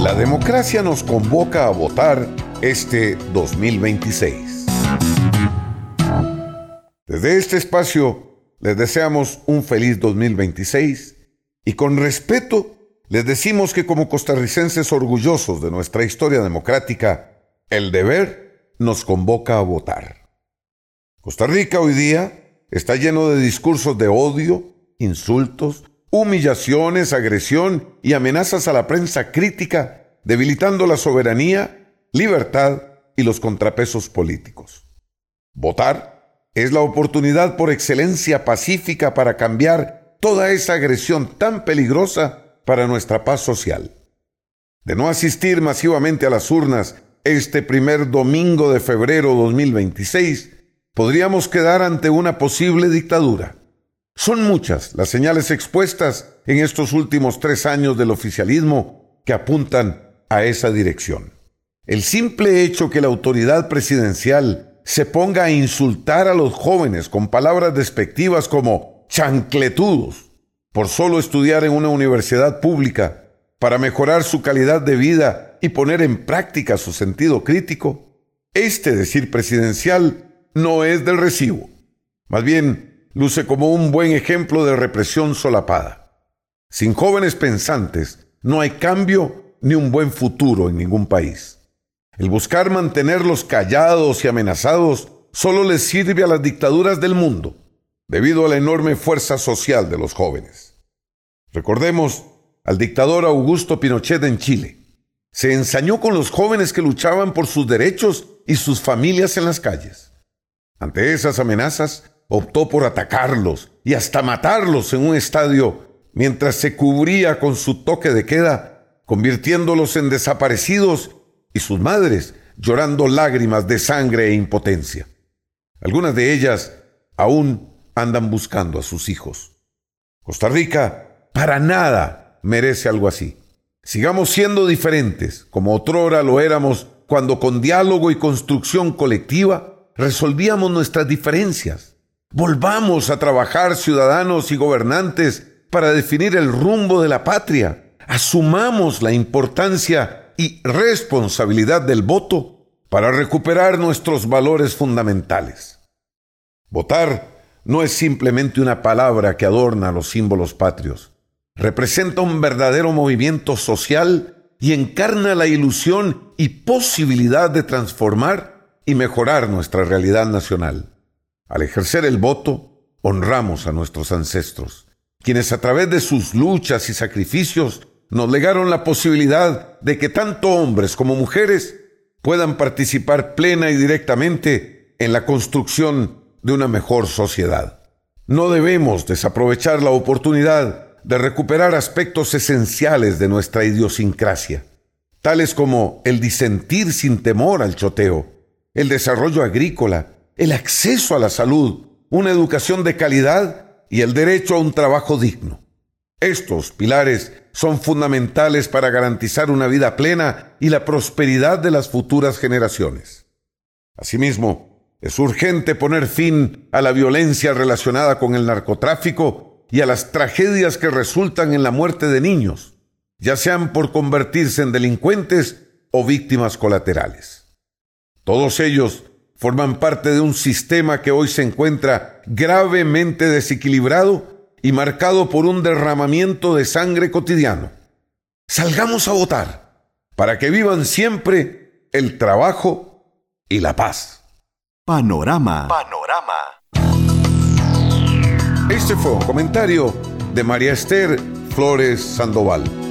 La democracia nos convoca a votar este 2026. Desde este espacio les deseamos un feliz 2026 y con respeto les decimos que como costarricenses orgullosos de nuestra historia democrática, el deber nos convoca a votar. Costa Rica hoy día está lleno de discursos de odio, insultos, humillaciones, agresión y amenazas a la prensa crítica, debilitando la soberanía, libertad y los contrapesos políticos. Votar es la oportunidad por excelencia pacífica para cambiar toda esa agresión tan peligrosa para nuestra paz social. De no asistir masivamente a las urnas este primer domingo de febrero 2026, podríamos quedar ante una posible dictadura. Son muchas las señales expuestas en estos últimos 3 años del oficialismo que apuntan a esa dirección. El simple hecho que la autoridad presidencial se ponga a insultar a los jóvenes con palabras despectivas como chancletudos por solo estudiar en una universidad pública para mejorar su calidad de vida y poner en práctica su sentido crítico, este decir presidencial no es del recibo. Más bien, luce como un buen ejemplo de represión solapada. Sin jóvenes pensantes, no hay cambio ni un buen futuro en ningún país. El buscar mantenerlos callados y amenazados solo les sirve a las dictaduras del mundo, debido a la enorme fuerza social de los jóvenes. Recordemos al dictador Augusto Pinochet en Chile. Se ensañó con los jóvenes que luchaban por sus derechos y sus familias en las calles. Ante esas amenazas, optó por atacarlos y hasta matarlos en un estadio mientras se cubría con su toque de queda, convirtiéndolos en desaparecidos y sus madres llorando lágrimas de sangre e impotencia. Algunas de ellas aún andan buscando a sus hijos. Costa Rica para nada merece algo así. Sigamos siendo diferentes, como otrora lo éramos cuando con diálogo y construcción colectiva resolvíamos nuestras diferencias. Volvamos a trabajar ciudadanos y gobernantes para definir el rumbo de la patria. Asumamos la importancia y responsabilidad del voto para recuperar nuestros valores fundamentales. Votar no es simplemente una palabra que adorna los símbolos patrios. Representa un verdadero movimiento social y encarna la ilusión y posibilidad de transformar y mejorar nuestra realidad nacional. Al ejercer el voto, honramos a nuestros ancestros, quienes a través de sus luchas y sacrificios nos legaron la posibilidad de que tanto hombres como mujeres puedan participar plena y directamente en la construcción de una mejor sociedad. No debemos desaprovechar la oportunidad de recuperar aspectos esenciales de nuestra idiosincrasia, tales como el disentir sin temor al choteo, el desarrollo agrícola, el acceso a la salud, una educación de calidad y el derecho a un trabajo digno. Estos pilares son fundamentales para garantizar una vida plena y la prosperidad de las futuras generaciones. Asimismo, es urgente poner fin a la violencia relacionada con el narcotráfico y a las tragedias que resultan en la muerte de niños, ya sean por convertirse en delincuentes o víctimas colaterales. Todos ellos forman parte de un sistema que hoy se encuentra gravemente desequilibrado y marcado por un derramamiento de sangre cotidiano. Salgamos a votar para que vivan siempre el trabajo y la paz. Panorama. Este fue un comentario de María Esther Flores Sandoval.